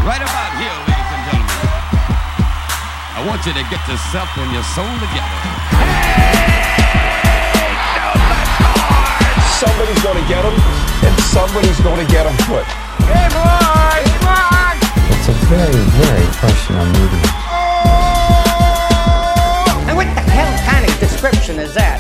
Right about here, ladies and gentlemen, I want you to get yourself and your soul together. Somebody's gonna get him, and somebody's gonna get him put. Hey, boy! Come on! It's a very, very personal movie. And what the hell kind of description is that?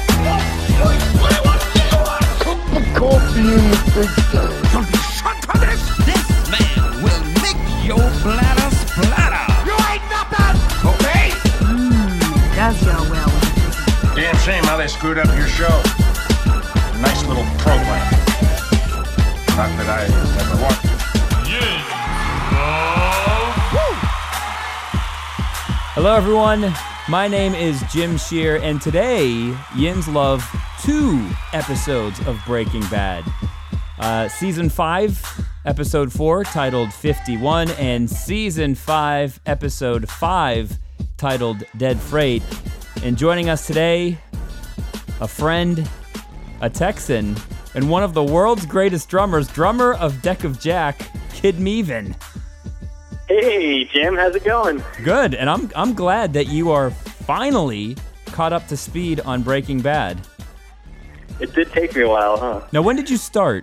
Put the coffee in the big time. Don't be shot for this! This man will make your bladder splatter! You ain't nothing! Okay? Does go well with it. Damn shame how they screwed up your show. Nice little program. Not that I ever watched it. Hello, everyone. My name is Jim Shear, and today, Yins love 2 episodes of Breaking Bad. Season 5, Episode 4, titled 51, and Season 5, Episode 5, titled Dead Freight. And joining us today, a friend, a Texan, and one of the world's greatest drummers, drummer of Deck of Jack, Kid Meven. Hey, Jim, how's it going? Good, and I'm glad that you are finally caught up to speed on Breaking Bad. It did take me a while, huh? Now, when did you start?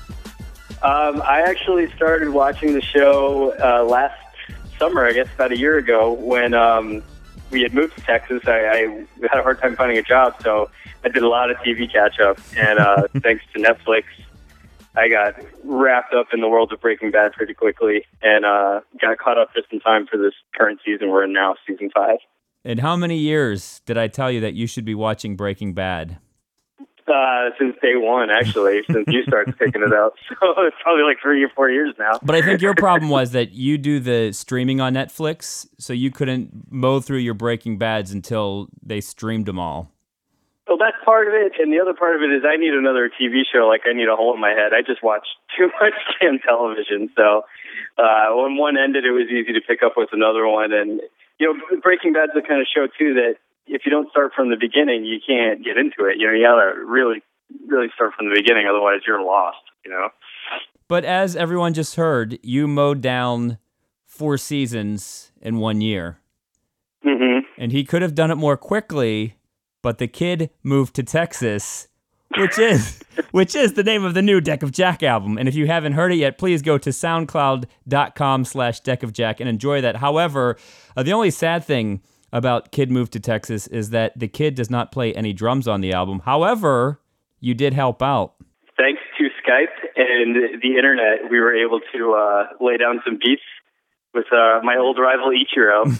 I actually started watching the show last summer, I guess about a year ago, when we had moved to Texas. I had a hard time finding a job, so I did a lot of TV catch-up, and thanks to Netflix, I got wrapped up in the world of Breaking Bad pretty quickly, and got caught up just in time for this current season we're in now, Season 5. And how many years did I tell you that you should be watching Breaking Bad? Since day one, actually, since you started picking it up. So it's probably like 3 or 4 years now. But I think your problem was that you do the streaming on Netflix, so you couldn't mow through your Breaking Bads until they streamed them all. Well, that's part of it, and the other part of it is I need another TV show. Like, I need a hole in my head. I just watch too much damn television. So when one ended, it was easy to pick up with another one. And, you know, Breaking Bad's the kind of show, too, that if you don't start from the beginning, you can't get into it. You know, you gotta really, really start from the beginning, otherwise you're lost, you know? But as everyone just heard, you mowed down 4 seasons in 1 year. Mm-hmm. And he could have done it more quickly, but the kid moved to Texas, which is the name of the new Deck of Jack album. And if you haven't heard it yet, please go to soundcloud.com/deckofjack and enjoy that. However, the only sad thing about Kid Moved to Texas is that the kid does not play any drums on the album. However, you did help out. Thanks to Skype and the internet, we were able to lay down some beats with my old rival Ichiro.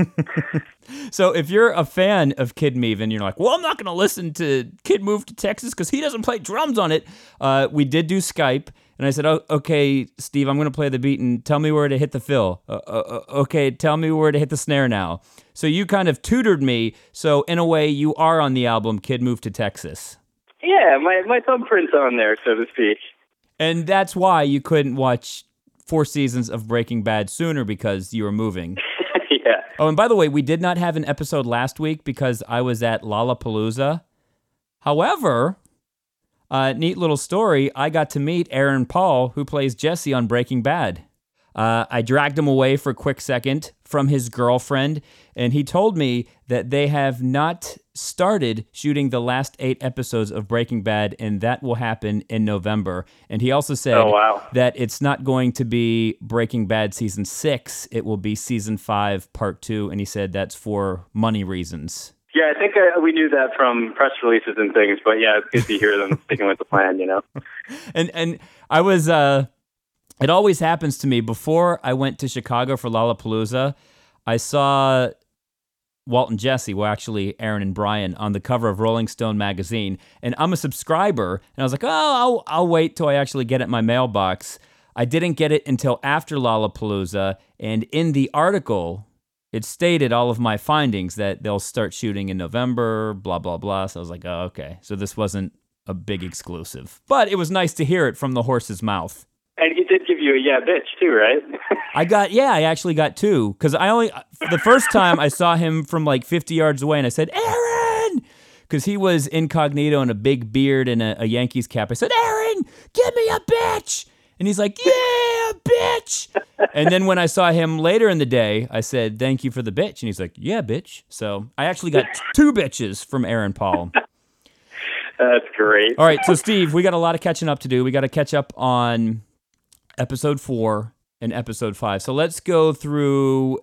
So if you're a fan of Kid Meven, you're like, well, I'm not going to listen to Kid Moved to Texas because he doesn't play drums on it. We did do Skype, and I said, oh, okay, Steve, I'm going to play the beat, and tell me where to hit the fill. Okay, tell me where to hit the snare now. So you kind of tutored me, so in a way, you are on the album Kid Moved to Texas. Yeah, my thumbprint's on there, so to speak. And that's why you couldn't watch 4 seasons of Breaking Bad sooner, because you were moving. Yeah. Oh, and by the way, we did not have an episode last week because I was at Lollapalooza. However, neat little story, I got to meet Aaron Paul, who plays Jesse on Breaking Bad. I dragged him away for a quick second from his girlfriend, and he told me that they have not started shooting the last 8 episodes of Breaking Bad, and that will happen in November. And he also said that it's not going to be Breaking Bad Season 6, it will be Season 5, Part 2, and he said that's for money reasons. Yeah, I think we knew that from press releases and things, but yeah, it's good to hear them sticking with the plan, you know? And I was... It always happens to me. Before I went to Chicago for Lollapalooza, I saw Walt and Jesse, well, actually Aaron and Brian, on the cover of Rolling Stone magazine. And I'm a subscriber, and I was like, oh, I'll wait till I actually get it in my mailbox. I didn't get it until after Lollapalooza, and in the article, it stated all of my findings that they'll start shooting in November, blah, blah, blah. So I was like, oh, okay. So this wasn't a big exclusive. But it was nice to hear it from the horse's mouth. And he did give you a yeah bitch too, right? I actually got 2, because the first time I saw him from like 50 yards away, and I said, Aaron! Because he was incognito and a big beard and a Yankees cap. I said, Aaron, give me a bitch! And he's like, yeah, bitch! And then when I saw him later in the day, I said, "Thank you for the bitch." And he's like, "Yeah, bitch." So I actually got 2 bitches from Aaron Paul. That's great. All right, so Steve, we got a lot of catching up to do. We got to catch up on episode 4 and episode 5. So let's go through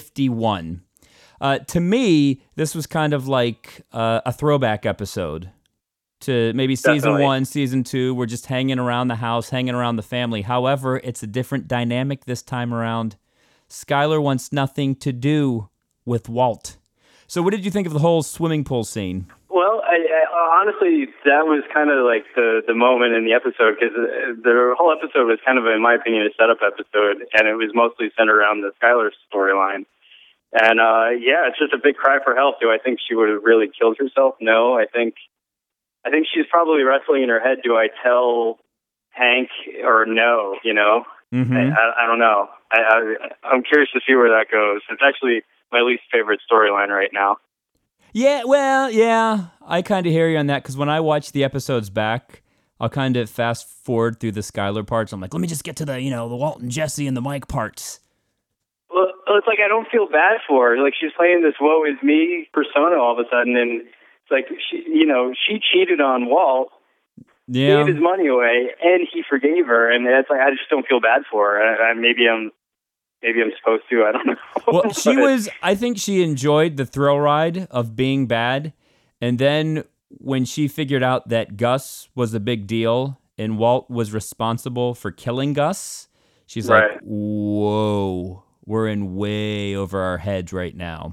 51. To me, this was kind of like a throwback episode to maybe season Definitely. 1, season 2. We're just hanging around the house, hanging around the family. However, it's a different dynamic this time around. Skyler wants nothing to do with Walt. So what did you think of the whole swimming pool scene? Well, I honestly, that was kind of like the moment in the episode, because the whole episode was kind of, in my opinion, a setup episode, and it was mostly centered around the Skylar storyline. And yeah, it's just a big cry for help. Do I think she would have really killed herself? No, I think she's probably wrestling in her head. Do I tell Hank or no? You know, I don't know. I'm curious to see where that goes. It's actually my least favorite storyline right now. Yeah, well, yeah, I kind of hear you on that, because when I watch the episodes back, I'll kind of fast forward through the Skylar parts. I'm like, let me just get to the, the Walt and Jesse and the Mike parts. Well, it's like I don't feel bad for her. Like, she's playing this woe is me persona all of a sudden, and it's like she cheated on Walt, Yeah, gave his money away, and he forgave her, and it's like I just don't feel bad for her. Maybe I'm supposed to. I don't know. Well, I think she enjoyed the thrill ride of being bad, and then when she figured out that Gus was a big deal and Walt was responsible for killing Gus, she's Right. like, "Whoa, we're in way over our heads right now."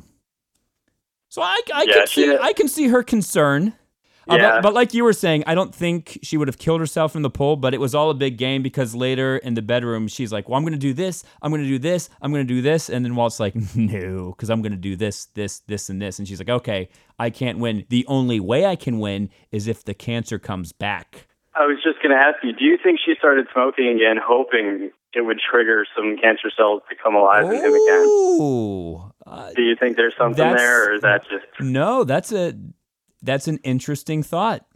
So I can see her concern. Yeah. But like you were saying, I don't think she would have killed herself in the pool, but it was all a big game, because later in the bedroom, she's like, well, I'm going to do this, I'm going to do this, I'm going to do this. And then Walt's like, no, because I'm going to do this, this, this, and this. And she's like, okay, I can't win. The only way I can win is if the cancer comes back. I was just going to ask you, do you think she started smoking again, hoping it would trigger some cancer cells to come alive in him again? Ooh. Do you think there's something there, or is that just... No, that's an interesting thought.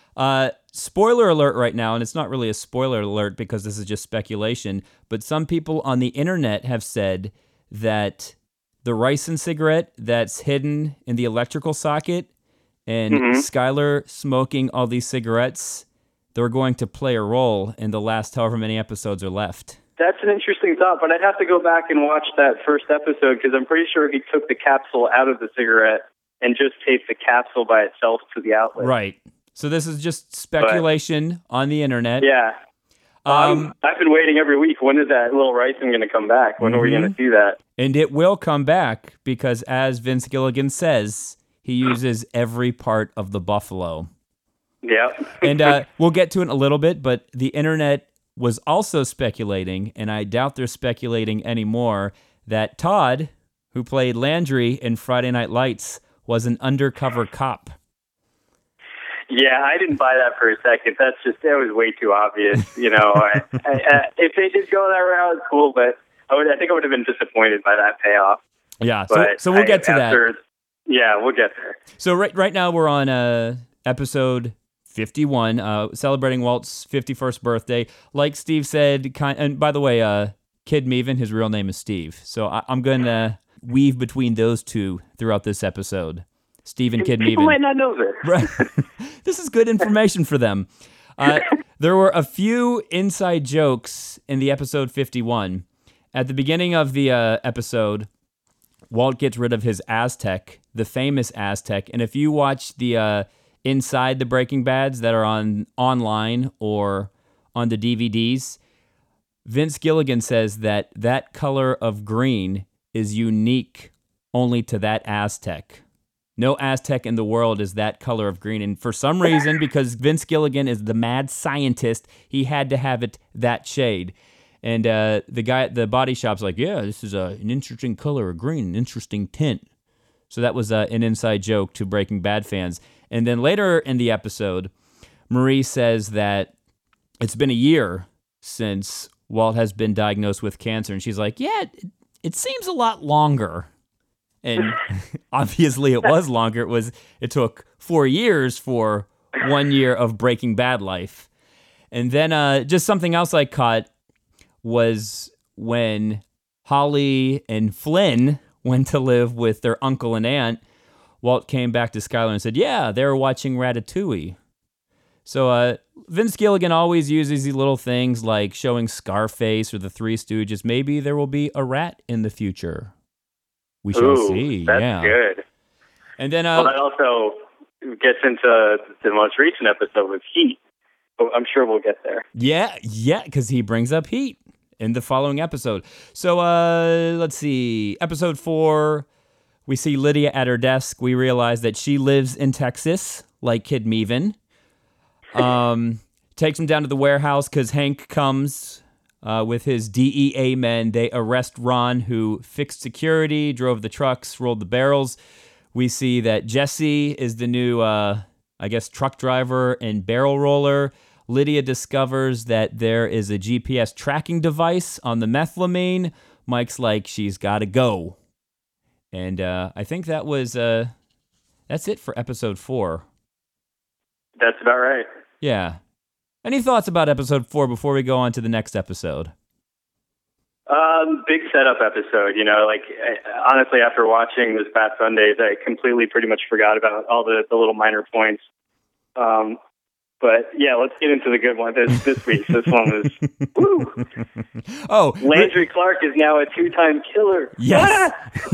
Spoiler alert right now, and it's not really a spoiler alert because this is just speculation, but some people on the internet have said that the ricin cigarette that's hidden in the electrical socket and Skylar smoking all these cigarettes, they're going to play a role in the last however many episodes are left. That's an interesting thought, but I'd have to go back and watch that first episode, because I'm pretty sure he took the capsule out of the cigarette and just taped the capsule by itself to the outlet. Right. So this is just speculation on the internet. Yeah. I've been waiting every week. When is that little ricin going to come back? When are we going to see that? And it will come back, because as Vince Gilligan says, he uses every part of the buffalo. Yep. And we'll get to it in a little bit, but the internet was also speculating, and I doubt they're speculating anymore, that Todd, who played Landry in Friday Night Lights, was an undercover cop. Yeah, I didn't buy that for a second. That was way too obvious. If they did go that route, it's cool, but I think I would have been disappointed by that payoff. Yeah, so we'll get to that. Yeah, we'll get there. So right now we're on episode 51, celebrating Walt's 51st birthday. Like Steve said, and by the way, Kid Meven, his real name is Steve. So I'm going to weave between those two throughout this episode. Steve and Kid Meven. People might not know this. Right. This is good information for them. There were a few inside jokes in the episode 51. At the beginning of the episode, Walt gets rid of his Aztec, the famous Aztec. And if you watch the inside the Breaking Bads that are online or on the DVDs, Vince Gilligan says that color of green is unique only to that Aztec. No Aztec in the world is that color of green. And for some reason, because Vince Gilligan is the mad scientist, he had to have it that shade. And the guy at the body shop's like, yeah, this is an interesting color of green, an interesting tint. So that was an inside joke to Breaking Bad fans. And then later in the episode, Marie says that it's been a year since Walt has been diagnosed with cancer. And she's like, yeah, it seems a lot longer. And obviously it was longer. It took 4 years for 1 year of Breaking Bad life. And then just something else I caught was when Holly and Flynn went to live with their uncle and aunt, Walt came back to Skylar and said, yeah, they were watching Ratatouille. So Vince Gilligan always uses these little things like showing Scarface or the Three Stooges. Maybe there will be a rat in the future. We shall see. That's good. And then well, that also gets into the most recent episode with Heat. I'm sure we'll get there. Yeah, because he brings up Heat in the following episode. So let's see. Episode 4, we see Lydia at her desk. We realize that she lives in Texas, like Kid Meven. Takes him down to the warehouse because Hank comes with his DEA men. They arrest Ron, who fixed security, drove the trucks, rolled the barrels. We see that Jesse is the new, truck driver and barrel roller. Lydia discovers that there is a GPS tracking device on the methylamine. Mike's like, she's got to go. And I think that was, that's it for episode 4. That's about right. Yeah. Any thoughts about episode 4 before we go on to the next episode? Big setup episode, honestly, after watching this past Sundays, I completely pretty much forgot about all the little minor points. But yeah, let's get into the good one this week. This one was, woo! Oh, Landry Clark is now a 2-time killer. Yes.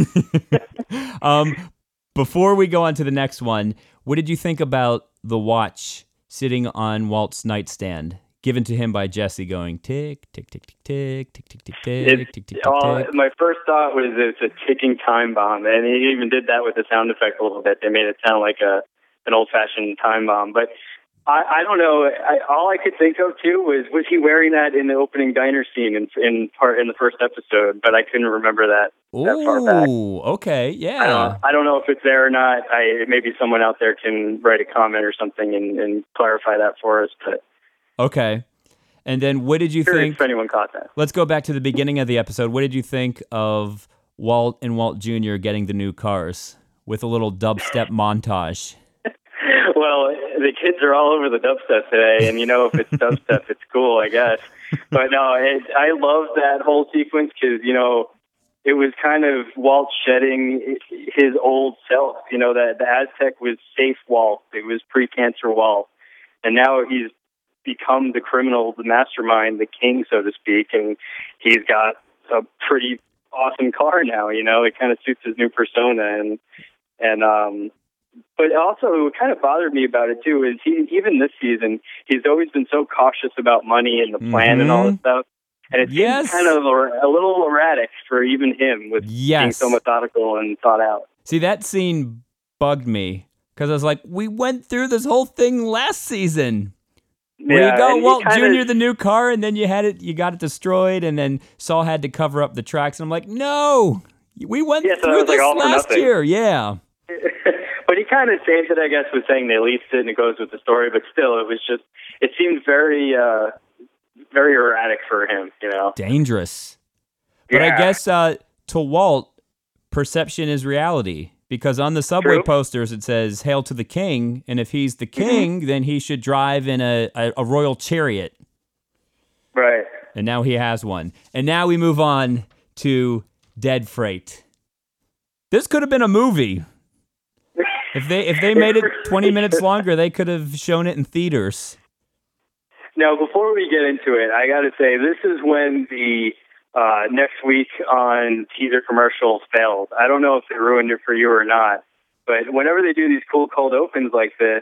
Before we go on to the next one, what did you think about the watch sitting on Walt's nightstand, given to him by Jesse, going tick, tick, tick, tick, tick, tick, tick, tick, tick, tick, tick, tick. My first thought was it's a ticking time bomb, and he even did that with the sound effect a little bit. They made it sound like an old-fashioned time bomb. But I don't know. All I could think of too was he wearing that in the opening diner scene in the first episode? But I couldn't remember that far back. Oh, okay, yeah. I don't know if it's there or not. Maybe someone out there can write a comment or something and clarify that for us. But okay. And then what did you think? If anyone caught that. Let's go back to the beginning of the episode. What did you think of Walt and Walt Jr. getting the new cars with a little dubstep montage? Well, the kids are all over the dubstep today, and if it's dubstep, it's cool, I guess. But no, I love that whole sequence because, it was kind of Walt shedding his old self. That the Aztec was safe Walt. It was pre-cancer Walt. And now he's become the criminal, the mastermind, the king, so to speak, and he's got a pretty awesome car now, It kind of suits his new persona, and but also, what kind of bothered me about it, too, is even this season, he's always been so cautious about money and the plan and all this stuff. And it seems kind of a little erratic for even him with being so methodical and thought out. See, that scene bugged me because I was like, we went through this whole thing last season. Where you got Walt Jr., the new car, and then you got it destroyed, and then Saul had to cover up the tracks. And I'm like, no, we went through this last year. Yeah. But he kind of saved it, I guess, with saying they leased it and it goes with the story. But still, it seemed very, very erratic for him, Dangerous. But I guess to Walt, perception is reality. Because on the subway posters, it says, "Hail to the king." And if he's the king, then he should drive in a royal chariot. Right. And now he has one. And now we move on to Dead Freight. This could have been a movie. If they made it 20 minutes longer, they could have shown it in theaters. Now, before we get into it, I got to say, this is when the next week on teaser commercials failed. I don't know if they ruined it for you or not, but whenever they do these cool cold opens like this,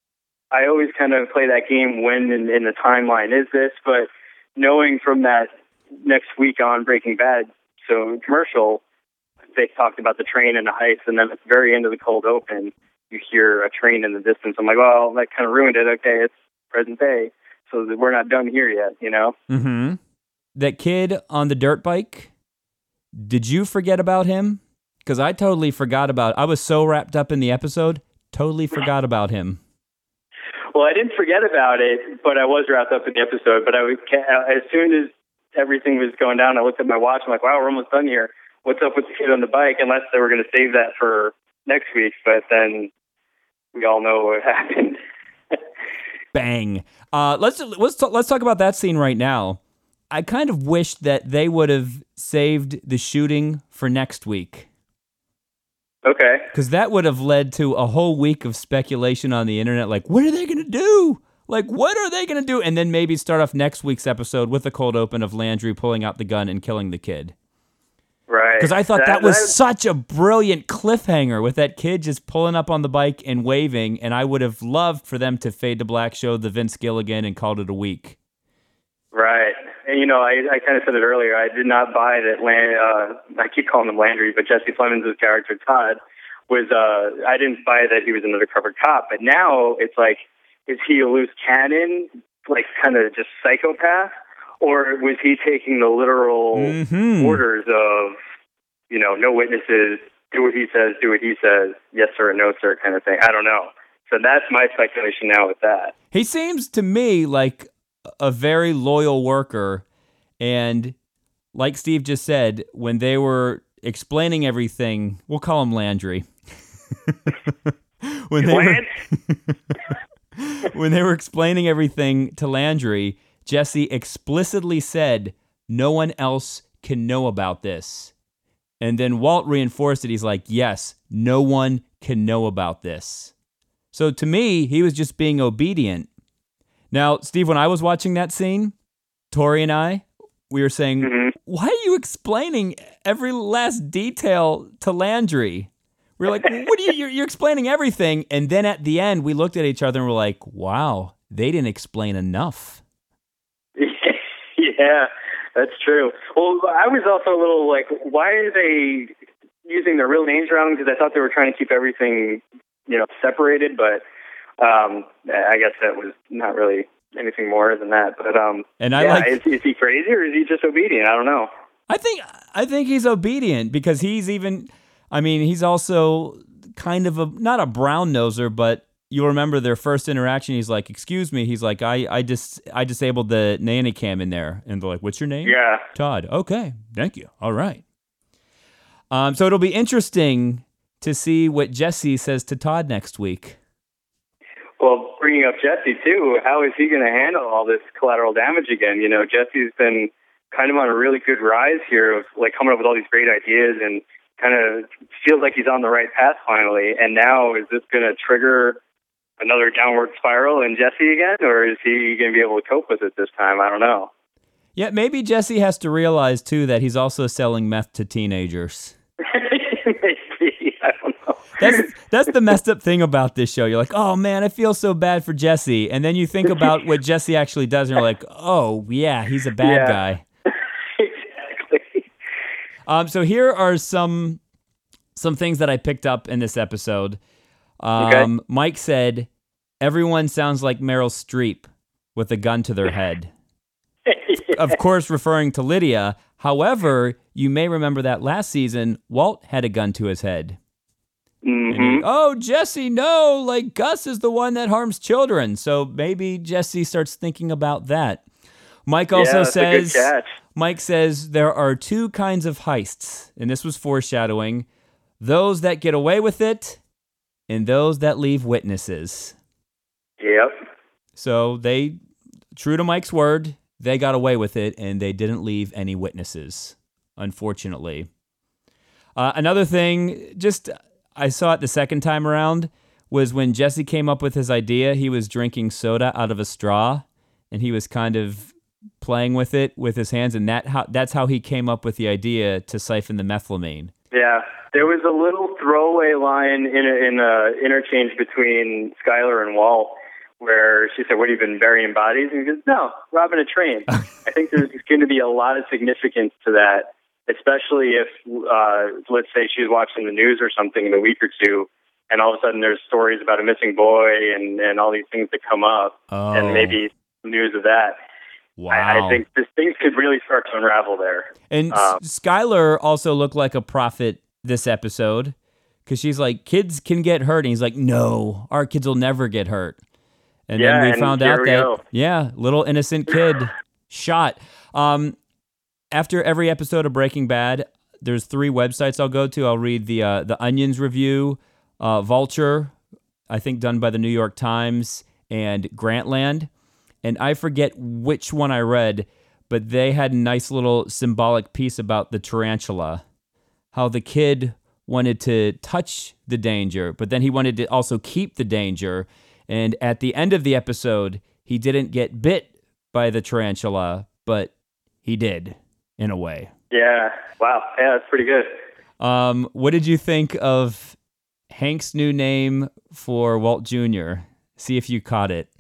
I always kind of play that game when in the timeline is this, but knowing from that next week on Breaking Bad, so commercial, they talked about the train and the heist, and then at the very end of the cold open, you hear a train in the distance. I'm like, well, that kind of ruined it. Okay, it's present day, so we're not done here yet, Mm-hmm. That kid on the dirt bike, did you forget about him? Because I totally forgot about I was so wrapped up in the episode, totally forgot about him. Well, I didn't forget about it, but I was wrapped up in the episode. But as soon as everything was going down, I looked at my watch. I'm like, wow, we're almost done here. What's up with the kid on the bike? Unless they were going to save that for next week, but then we all know what happened. Bang. Let's talk about that scene right now. I kind of wish that they would have saved the shooting for next week. Okay. Because that would have led to a whole week of speculation on the internet, like, what are they going to do? Like, what are they going to do? And then maybe start off next week's episode with a cold open of Landry pulling out the gun and killing the kid. Right. Because I thought that was such a brilliant cliffhanger with that kid just pulling up on the bike and waving, and I would have loved for them to fade to black, show the Vince Gilligan, and called it a week. Right. And, I kind of said it earlier. I did not buy that I keep calling him Landry, but Jesse Plemons' character, Todd, I didn't buy that he was an undercover cop. But now it's like, is he a loose cannon, like kind of just psychopath? Or was he taking the literal orders of, no witnesses, do what he says, yes sir or no sir kind of thing? I don't know. So that's my speculation now with that. He seems to me like a very loyal worker, and like Steve just said, when they were explaining everything, we'll call him Landry. when they were explaining everything to Landry, Jesse explicitly said, no one else can know about this. And then Walt reinforced it. He's like, yes, no one can know about this. So to me, he was just being obedient. Now, Steve, when I was watching that scene, Tori and I, we were saying, why are you explaining every last detail to Landry? We're like, what are you're explaining everything. And then at the end, we looked at each other and we're like, wow, they didn't explain enough. Yeah, that's true. Well, I was also a little like, why are they using their real names around? Because I thought they were trying to keep everything, separated. But I guess that was not really anything more than that. But is he crazy or is he just obedient? I don't know. I think he's obedient because he's also kind of not a brown noser, but you'll remember their first interaction. He's like, excuse me. He's like, I disabled the nanny cam in there. And they're like, what's your name? Yeah. Todd. Okay. Thank you. All right. So it'll be interesting to see what Jesse says to Todd next week. Well, bringing up Jesse too, how is he going to handle all this collateral damage again? Jesse's been kind of on a really good rise here of like coming up with all these great ideas and kind of feels like he's on the right path finally. And now is this going to trigger another downward spiral in Jesse again, or is he going to be able to cope with it this time? I don't know. Yeah, maybe Jesse has to realize, too, that he's also selling meth to teenagers. Maybe. I don't know. That's the messed up thing about this show. You're like, oh, man, I feel so bad for Jesse. And then you think about what Jesse actually does, and you're like, oh, yeah, he's a bad guy. Exactly. So here are some things that I picked up in this episode. Okay. Mike said, everyone sounds like Meryl Streep with a gun to their head. Yeah. Of course, referring to Lydia. However, you may remember that last season, Walt had a gun to his head. Mm-hmm. Jesse, no, like Gus is the one that harms children. So maybe Jesse starts thinking about that. Mike also says, Mike says there are two kinds of heists, and this was foreshadowing. Those that get away with it and those that leave witnesses. Yep. So they, true to Mike's word, they got away with it and they didn't leave any witnesses, unfortunately. Another thing, I saw it the second time around, was when Jesse came up with his idea, he was drinking soda out of a straw and he was kind of playing with it with his hands, and that's how he came up with the idea to siphon the methylamine. Yeah. There was a little throwaway line in a interchange between Skyler and Walt where she said, what, have you been burying bodies? And he goes, no, robbing a train. I think there's going to be a lot of significance to that, especially if, let's say she's watching the news or something in a week or two, and all of a sudden there's stories about a missing boy and all these things that come up, and maybe news of that. Wow. I think things could really start to unravel there. And Skyler also looked like a prophet this episode because she's like, kids can get hurt. And he's like, no, our kids will never get hurt. And then we found out that, little innocent kid shot. After every episode of Breaking Bad, there's 3 websites I'll go to. I'll read the Onion's review, Vulture, I think done by the New York Times, and Grantland. And I forget which one I read, but they had a nice little symbolic piece about the tarantula, how the kid wanted to touch the danger, but then he wanted to also keep the danger. And at the end of the episode, he didn't get bit by the tarantula, but he did, in a way. Yeah. Wow. Yeah, that's pretty good. What did you think of Hank's new name for Walt Jr.? See if you caught it.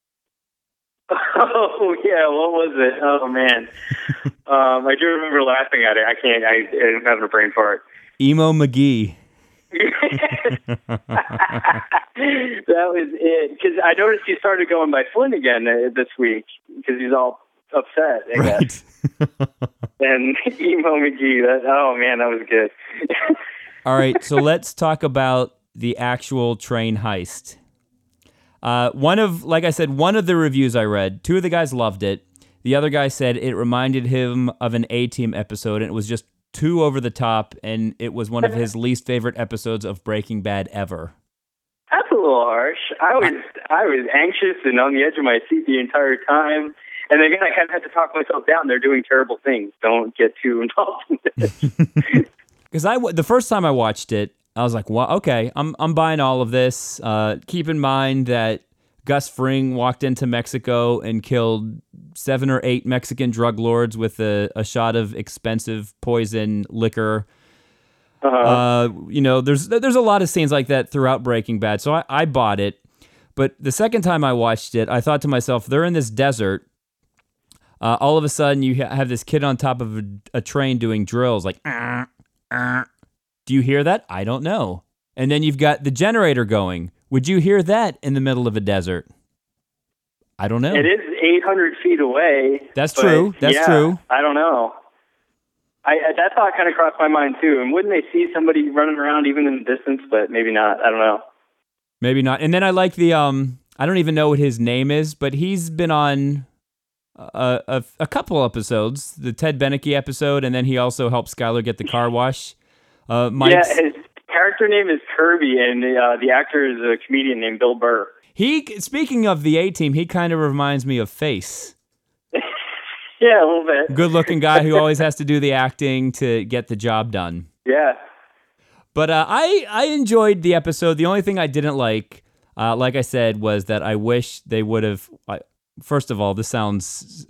Oh, yeah. What was it? Oh, man. I do remember laughing at it. I'm having a brain fart. Emo McGee. That was it. Because I noticed he started going by Flynn again this week because he's all upset, I guess. And Emo McGee. Oh, man, that was good. All right, so let's talk about the actual train heist. One of the reviews I read, two of the guys loved it. The other guy said it reminded him of an A-Team episode, and it was just too over the top, and it was one of his least favorite episodes of Breaking Bad ever. That's a little harsh. I was anxious and on the edge of my seat the entire time. And again, I kind of had to talk myself down. They're doing terrible things. Don't get too involved in this. Because the first time I watched it, I was like, "Well, okay, I'm buying all of this." Keep in mind that Gus Fring walked into Mexico and killed 7 or 8 Mexican drug lords with a shot of expensive poison liquor. There's a lot of scenes like that throughout Breaking Bad, so I bought it. But the second time I watched it, I thought to myself, they're in this desert. All of a sudden, you have this kid on top of a train doing drills, like, do you hear that? I don't know. And then you've got the generator going. Would you hear that in the middle of a desert? I don't know. It is 800 feet away. That's true. That's true. I don't know. That thought kind of crossed my mind, too. And wouldn't they see somebody running around even in the distance? But maybe not. I don't know. Maybe not. And then I like the, I don't even know what his name is, but he's been on a couple episodes, the Ted Beneke episode, and then he also helped Skyler get the car wash. His character name is Kirby, and the actor is a comedian named Bill Burr. Speaking of the A-Team, he kind of reminds me of Face. Yeah, a little bit. Good-looking guy who always has to do the acting to get the job done. Yeah. But I enjoyed the episode. The only thing I didn't like I said, was that I wish they would have... First of all, this sounds...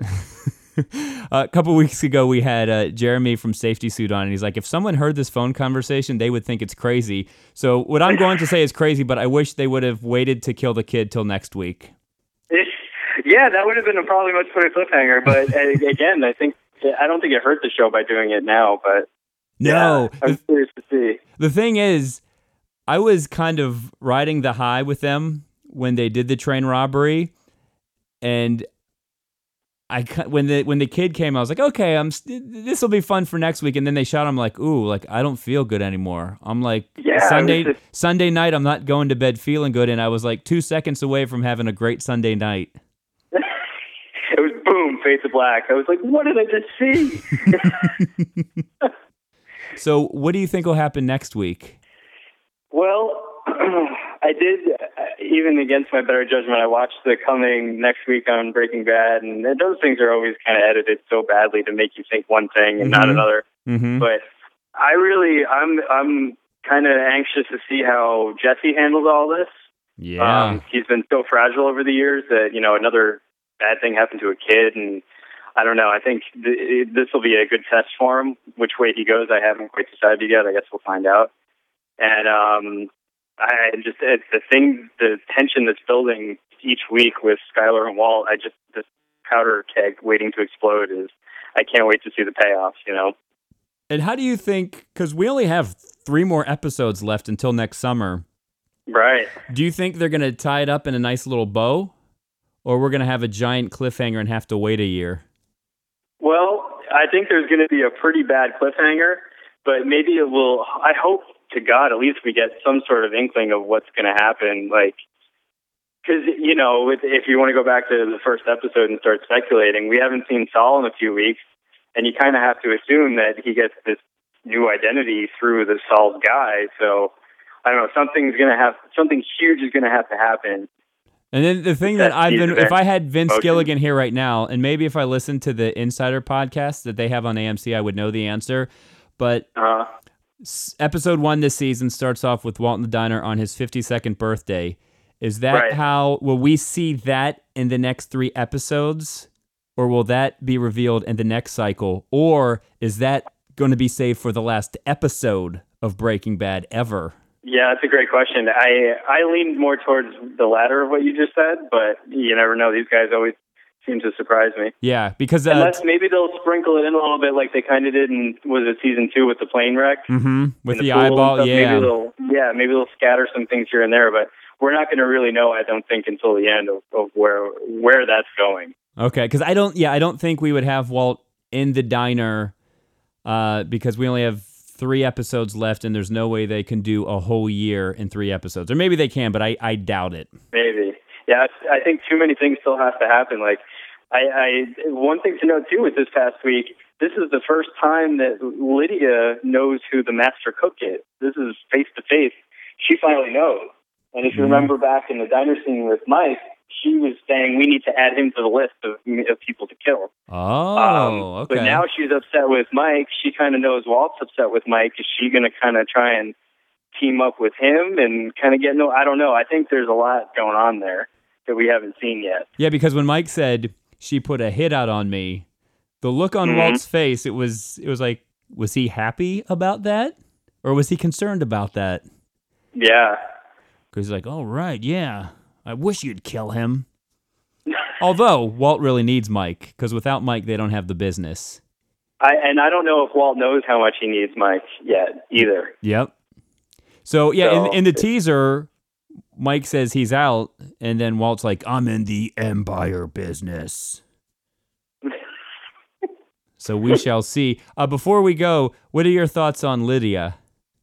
A couple weeks ago, we had Jeremy from Safety Suit on, and he's like, if someone heard this phone conversation, they would think it's crazy. So what I'm going to say is crazy, but I wish they would have waited to kill the kid till next week. Yeah, that would have been a probably much better cliffhanger. But again, I don't think it hurt the show by doing it now. But no, yeah, I'm curious to see. The thing is, I was kind of riding the high with them when they did the train robbery, and when the kid came, I was like, okay, this will be fun for next week. And then they shot him like, ooh, like I don't feel good anymore. I'm like, Sunday night, I'm not going to bed feeling good. And I was like 2 seconds away from having a great Sunday night. It was boom, fade to black. I was like, what did I just see? So what do you think will happen next week? Well, I did, even against my better judgment, I watched the coming next week on Breaking Bad, and those things are always kind of edited so badly to make you think one thing and not another. Mm-hmm. But I'm kind of anxious to see how Jesse handles all this. Yeah. He's been so fragile over the years that, another bad thing happened to a kid, and I don't know. I think this will be a good test for him. Which way he goes, I haven't quite decided yet. I guess we'll find out. And the tension that's building each week with Skyler and Walt, this powder keg waiting to explode I can't wait to see the payoffs, And how do you think, because we only have 3 more episodes left until next summer. Right. Do you think they're going to tie it up in a nice little bow? Or we're going to have a giant cliffhanger and have to wait a year? Well, I think there's going to be a pretty bad cliffhanger, but maybe it will, I hope to God, at least we get some sort of inkling of what's going to happen. Like, because, if you want to go back to the first episode and start speculating, we haven't seen Saul in a few weeks, and you kind of have to assume that he gets this new identity through the Saul's guy. So, I don't know, something huge is going to have to happen And then the thing that I've been, if I had Vince Motion. Gilligan here right now, and maybe if I listened to the Insider podcast that they have on AMC, I would know the answer. But episode 1 this season starts off with Walt in the diner on his 52nd birthday. Is that Right. how, will we see that in the next 3 episodes? Or will that be revealed in the next cycle? Or is that going to be saved for the last episode of Breaking Bad ever? Yeah, that's a great question. I leaned more towards the latter of what you just said, but you never know. These guys always seem to surprise me. Yeah, because Unless maybe they'll sprinkle it in a little bit like they kind of did in, was it season 2 with the plane wreck? with In the pool and eyeball, stuff? yeah. Maybe they'll scatter some things here and there, but we're not going to really know, I don't think, until the end of where that's going. Okay, because I don't think we would have Walt in the diner because we only have 3 episodes left, and there's no way they can do a whole year in 3 episodes. Or maybe they can, but I doubt it. Maybe. Yeah, I think too many things still have to happen. Like, one thing to note, too, with this past week, this is the first time that Lydia knows who the master cook is. This is face-to-face. She finally knows. And if you remember back in the diner scene with Mike, she was saying we need to add him to the list of people to kill. Oh, okay. But now she's upset with Mike. She kind of knows Walt's upset with Mike. Is she going to kind of try and team up with him and kind of get I don't know. I think there's a lot going on there that we haven't seen yet. Yeah, because when Mike said she put a hit out on me, the look on Walt's face, it was like, was he happy about that? Or was he concerned about that? Yeah. Because he's like, oh, right, yeah. I wish you'd kill him. Although, Walt really needs Mike, because without Mike, they don't have the business. I don't know if Walt knows how much he needs Mike yet, either. Yep. So, yeah, in the teaser, Mike says he's out, and then Walt's like, I'm in the Empire business. So we shall see. Before we go, what are your thoughts on Lydia?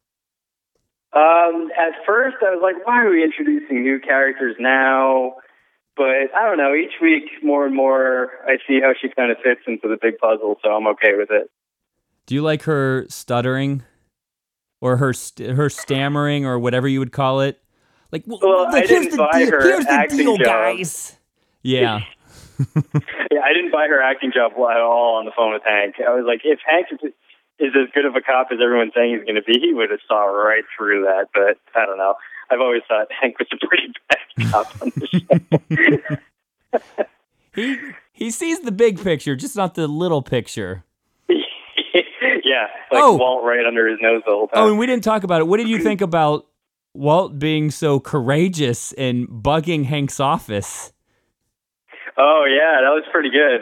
At first, I was like, why are we introducing new characters now? But I don't know. Each week, more and more, I see how she kind of fits into the big puzzle, so I'm okay with it. Do you like her stuttering? Or her stammering, or whatever you would call it? Like, well, I didn't buy her acting job. Guys. Yeah. Yeah, I didn't buy her acting job at all on the phone with Hank. I was like, if Hank is as good of a cop as everyone's saying he's going to be, he would have saw right through that. But I don't know. I've always thought Hank was a pretty bad cop on the show. He sees the big picture, just not the little picture. Yeah, like Walt right under his nose the whole time. Oh, and we didn't talk about it. What did you think about Walt being so courageous and bugging Hank's office? Oh, yeah, that was pretty good.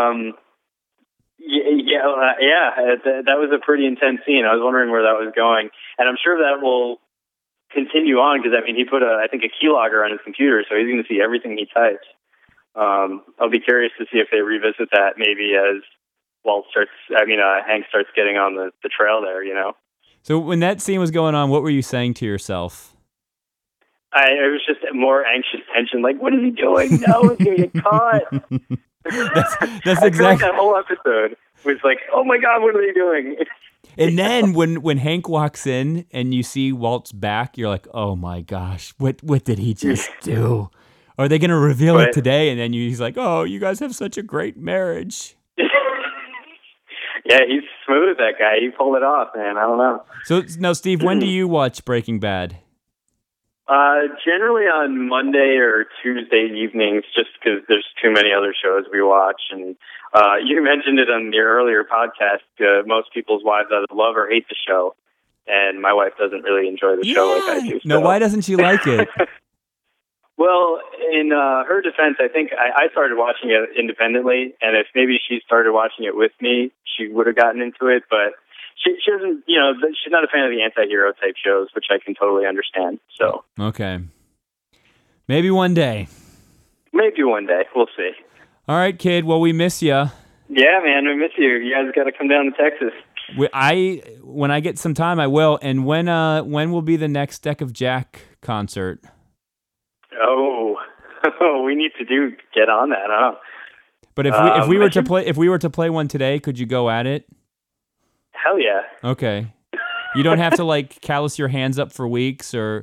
That was a pretty intense scene. I was wondering where that was going. And I'm sure that will continue on because, I mean, he put, I think, a keylogger on his computer, so he's going to see everything he types. I'll be curious to see if they revisit that maybe as Hank starts getting on the trail there, you know? So when that scene was going on, what were you saying to yourself? It was just more anxious tension. Like, what is he doing? No, he's going to get caught. That's I exactly. feel like that whole episode was like, oh my God, what are they doing? And then when Hank walks in and you see Walt's back, you're like, oh my gosh, what did he just do? Are they going to reveal it today? And then he's like, oh, you guys have such a great marriage. Yeah, he's smooth, that guy. He pulled it off, man. I don't know. So now, Steve, when do you watch Breaking Bad? Generally on Monday or Tuesday evenings, just because there's too many other shows we watch. And you mentioned it on your earlier podcast. Most people's wives either love or hate the show, and my wife doesn't really enjoy the show like I do. No, why doesn't she like it? Well, in her defense, I think I started watching it independently, and if maybe she started watching it with me, she would have gotten into it. But she doesn't, she's not a fan of the anti-hero type shows, which I can totally understand. So okay, maybe one day. Maybe one day, we'll see. All right, kid. Well, we miss you. Yeah, man, we miss you. You guys got to come down to Texas. When I get some time, I will. And when will be the next Deck of Jack concert? Oh, we need to get on that, huh? But if we were to play one today, could you go at it? Hell yeah. Okay. You don't have to callus your hands up for weeks, or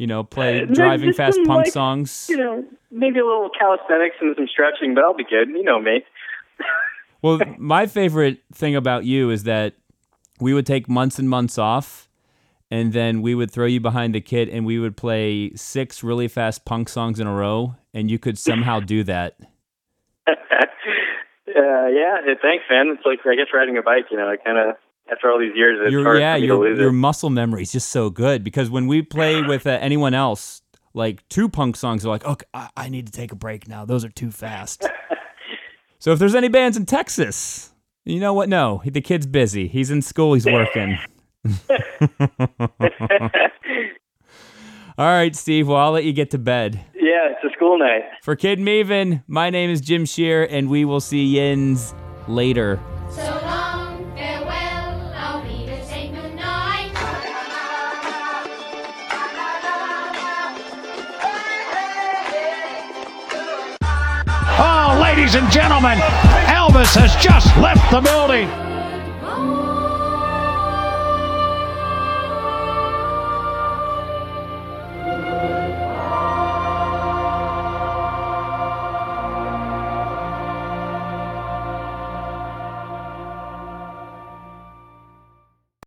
Play driving just fast some, punk like, songs. Maybe a little calisthenics and some stretching, but I'll be good. You know me. Well, my favorite thing about you is that we would take months and months off, and then we would throw you behind the kit, and we would play 6 really fast punk songs in a row, and you could somehow do that. Yeah, thanks, man. It's like, I guess, riding a bike, I kind of, after all these years, it's hard for me to lose your it. muscle memory is just so good, because when we play with anyone else, like 2 punk songs, they're like, okay, I need to take a break now. Those are too fast. So if there's any bands in Texas, you know what? No, the kid's busy. He's in school. He's working. All right, Steve. Well, I'll let you get to bed. Yeah, it's a school night. For Kid Meven, my name is Jim Shear, and we will see yins later. So long, farewell, I'll be to say goodnight. Oh, ladies and gentlemen, Elvis has just left the building.